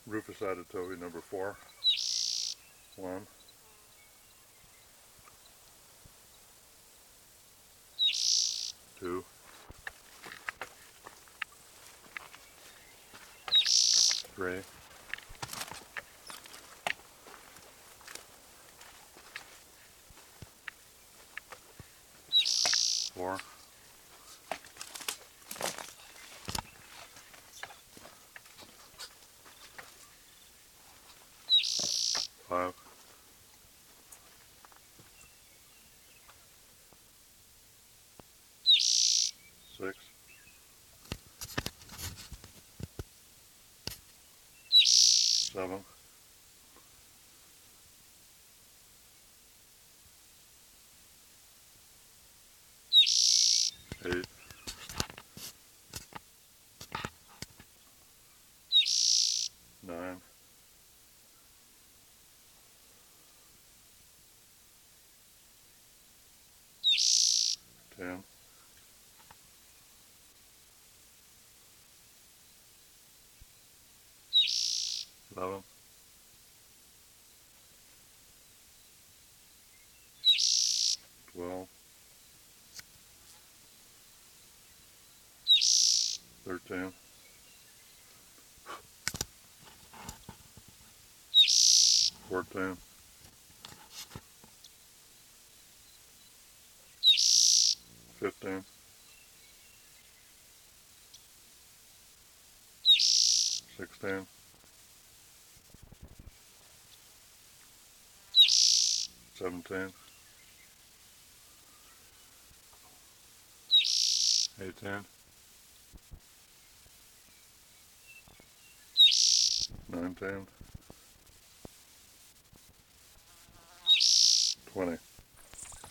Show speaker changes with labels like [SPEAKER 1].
[SPEAKER 1] Rufus Aditovi, number 4. 1, 2, 3, 4, 5, 6, 7, 8, 9, 10, 11, 12, 13, 14, 15, 16, 17, 18, 19, 20.